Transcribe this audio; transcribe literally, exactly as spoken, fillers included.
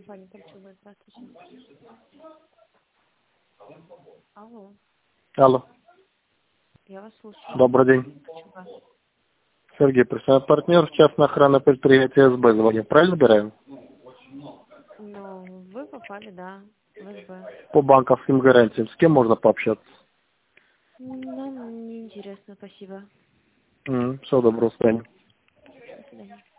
компания Польчуга. Здравствуйте. Алло. Алло. Я вас слушаю. Добрый день. Польчуга. Сергей, представляю партнер, частная охрана предприятия СБ. Звоню. Правильно набираем? Ну, вы попали, да, в СБ. По банковским гарантиям. С кем можно пообщаться? Нам неинтересно, спасибо. М, Всего доброго, свидания. До свидания.